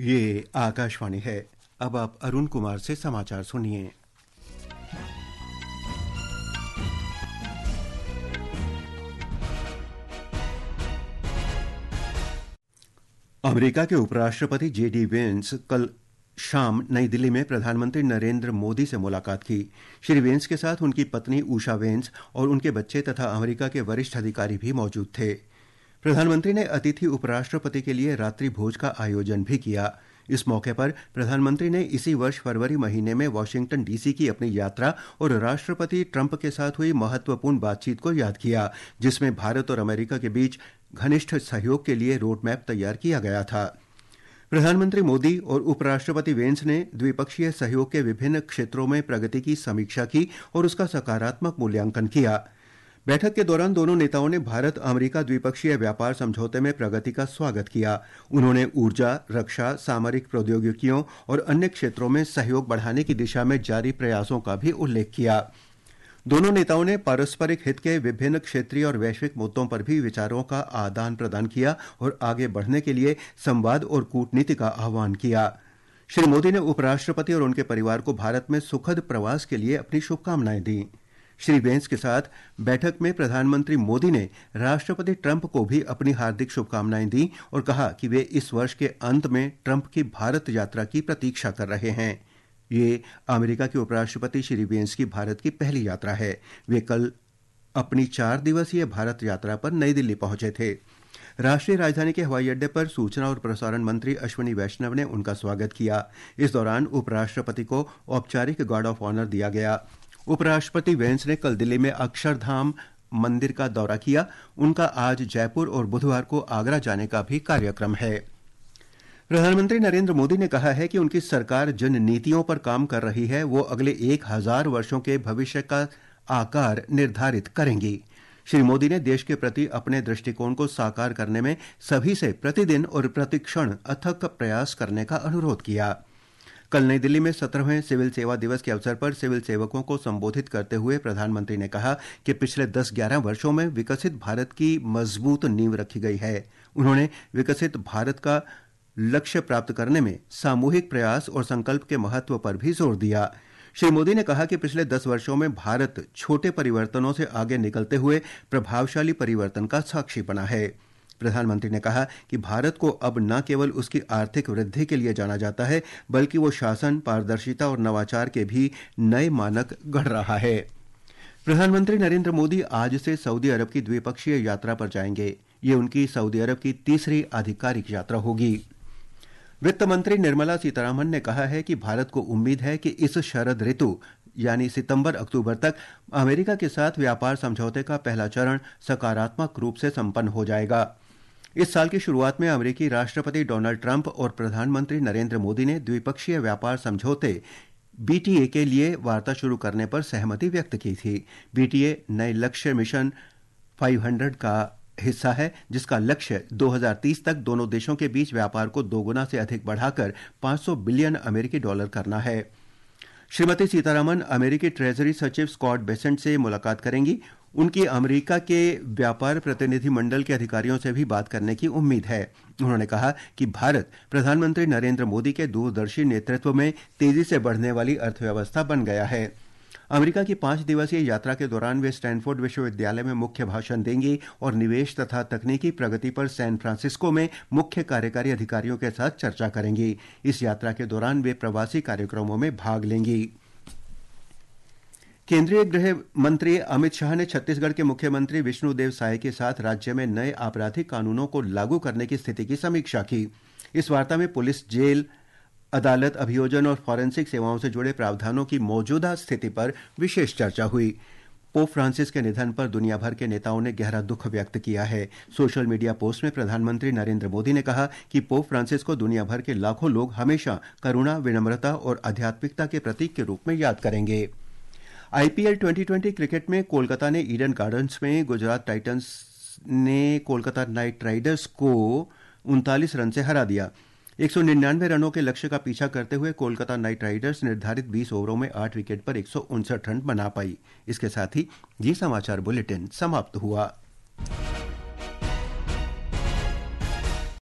ये आकाशवाणी है। अब आप अरुण कुमार से समाचार सुनिए। अमेरिका के उपराष्ट्रपति जेडी वेंस कल शाम नई दिल्ली में प्रधानमंत्री नरेंद्र मोदी से मुलाकात की। श्री वेंस के साथ उनकी पत्नी उषा वेंस और उनके बच्चे तथा अमेरिका के वरिष्ठ अधिकारी भी मौजूद थे। प्रधानमंत्री ने अतिथि उपराष्ट्रपति के लिए रात्रि भोज का आयोजन भी किया। इस मौके पर प्रधानमंत्री ने इसी वर्ष फरवरी महीने में वाशिंगटन डीसी की अपनी यात्रा और राष्ट्रपति ट्रंप के साथ हुई महत्वपूर्ण बातचीत को याद किया, जिसमें भारत और अमेरिका के बीच घनिष्ठ सहयोग के लिए रोड मैप तैयार किया गया था। प्रधानमंत्री मोदी और उपराष्ट्रपति वेंस ने द्विपक्षीय सहयोग के विभिन्न क्षेत्रों में प्रगति की समीक्षा की और उसका सकारात्मक मूल्यांकन किया। बैठक के दौरान दोनों नेताओं ने भारत अमेरिका द्विपक्षीय व्यापार समझौते में प्रगति का स्वागत किया। उन्होंने ऊर्जा, रक्षा, सामरिक प्रौद्योगिकियों और अन्य क्षेत्रों में सहयोग बढ़ाने की दिशा में जारी प्रयासों का भी उल्लेख किया। दोनों नेताओं ने पारस्परिक हित के विभिन्न क्षेत्रीय और वैश्विक मुद्दों पर भी विचारों का आदान प्रदान किया और आगे बढ़ने के लिए संवाद और कूटनीति का आह्वान किया। श्री मोदी ने उपराष्ट्रपति और उनके परिवार को भारत में सुखद प्रवास के लिए अपनी शुभकामनाएं दी। श्री वेंस के साथ बैठक में प्रधानमंत्री मोदी ने राष्ट्रपति ट्रंप को भी अपनी हार्दिक शुभकामनाएं दी और कहा कि वे इस वर्ष के अंत में ट्रंप की भारत यात्रा की प्रतीक्षा कर रहे हैं। ये अमेरिका के उपराष्ट्रपति श्री वेंस की भारत की पहली यात्रा है। वे कल अपनी 4 दिवसीय भारत यात्रा पर नई दिल्ली पहुंचे थे। राष्ट्रीय राजधानी के हवाई अड्डे पर सूचना और प्रसारण मंत्री अश्विनी वैष्णव ने उनका स्वागत किया। इस दौरान उपराष्ट्रपति को औपचारिक गार्ड ऑफ ऑनर दिया गया। उपराष्ट्रपति वेंस ने कल दिल्ली में अक्षरधाम मंदिर का दौरा किया। उनका आज जयपुर और बुधवार को आगरा जाने का भी कार्यक्रम है। प्रधानमंत्री नरेंद्र मोदी ने कहा है कि उनकी सरकार जिन नीतियों पर काम कर रही है वो अगले 1000 वर्षों के भविष्य का आकार निर्धारित करेंगी। श्री मोदी ने देश के प्रति अपने दृष्टिकोण को साकार करने में सभी से प्रतिदिन और प्रतिक्षण अथक प्रयास करने का अनुरोध किया। कल नई दिल्ली में 17वें सिविल सेवा दिवस के अवसर पर सिविल सेवकों को संबोधित करते हुए प्रधानमंत्री ने कहा कि पिछले 10-11 वर्षों में विकसित भारत की मजबूत नींव रखी गई है। उन्होंने विकसित भारत का लक्ष्य प्राप्त करने में सामूहिक प्रयास और संकल्प के महत्व पर भी जोर दिया। श्री मोदी ने कहा कि पिछले 10 वर्षों में भारत छोटे परिवर्तनों से आगे निकलते हुए प्रभावशाली परिवर्तन का साक्षी बना है। प्रधानमंत्री ने कहा कि भारत को अब न केवल उसकी आर्थिक वृद्धि के लिए जाना जाता है, बल्कि वो शासन, पारदर्शिता और नवाचार के भी नए मानक गढ़ रहा है। प्रधानमंत्री नरेंद्र मोदी आज से सऊदी अरब की द्विपक्षीय यात्रा पर जाएंगे। ये उनकी सऊदी अरब की तीसरी आधिकारिक यात्रा होगी। वित्त मंत्री निर्मला सीतारामन ने कहा है कि भारत को उम्मीद है कि इस शरद ऋतु यानी सितंबर-अक्टूबर तक अमेरिका के साथ व्यापार समझौते का पहला चरण सकारात्मक रूप से संपन्न हो जाएगा। इस साल की शुरुआत में अमेरिकी राष्ट्रपति डोनाल्ड ट्रंप और प्रधानमंत्री नरेंद्र मोदी ने द्विपक्षीय व्यापार समझौते बीटीए के लिए वार्ता शुरू करने पर सहमति व्यक्त की थी। बीटीए नए लक्ष्य मिशन 500 का हिस्सा है, जिसका लक्ष्य 2030 तक दोनों देशों के बीच व्यापार को 2 गुना से अधिक बढ़ाकर $500 बिलियन अमेरिकी डॉलर करना है। श्रीमती सीतारामन अमेरिकी ट्रेजरी सचिव स्कॉट बेसेंट से मुलाकात करेंगी। उनकी अमेरिका के व्यापार प्रतिनिधि मंडल के अधिकारियों से भी बात करने की उम्मीद है। उन्होंने कहा कि भारत प्रधानमंत्री नरेंद्र मोदी के दूरदर्शी नेतृत्व में तेजी से बढ़ने वाली अर्थव्यवस्था बन गया है। अमेरिका की 5 दिवसीय यात्रा के दौरान वे स्टैनफोर्ड विश्वविद्यालय में मुख्य भाषण देंगी और निवेश तथा तकनीकी प्रगति पर सैन फ्रांसिस्को में मुख्य कार्यकारी अधिकारियों के साथ चर्चा करेंगी। इस यात्रा के दौरान वे प्रवासी कार्यक्रमों में भाग लेंगी। केंद्रीय गृह मंत्री अमित शाह ने छत्तीसगढ़ के मुख्यमंत्री विष्णुदेव साय के साथ राज्य में नए आपराधिक कानूनों को लागू करने की स्थिति की समीक्षा की। इस वार्ता में पुलिस, जेल, अदालत, अभियोजन और फॉरेंसिक सेवाओं से जुड़े प्रावधानों की मौजूदा स्थिति पर विशेष चर्चा हुई। पोप फ्रांसिस के निधन पर दुनिया भर के नेताओं ने गहरा दुख व्यक्त किया है। सोशल मीडिया पोस्ट में प्रधानमंत्री नरेंद्र मोदी ने कहा कि पोप फ्रांसिस को दुनिया भर के लाखों लोग हमेशा करुणा, विनम्रता और आध्यात्मिकता के प्रतीक के रूप में याद करेंगे। आईपीएल 2020 क्रिकेट में कोलकाता ने ईडन गार्डन्स में गुजरात टाइटंस ने कोलकाता नाइट राइडर्स को 39 रन से हरा दिया। 199 रनों के लक्ष्य का पीछा करते हुए कोलकाता नाइट राइडर्स निर्धारित 20 ओवरों में 8 विकेट पर 159 रन बना पाई। इसके साथ ही ये समाचार बुलेटिन समाप्त हुआ।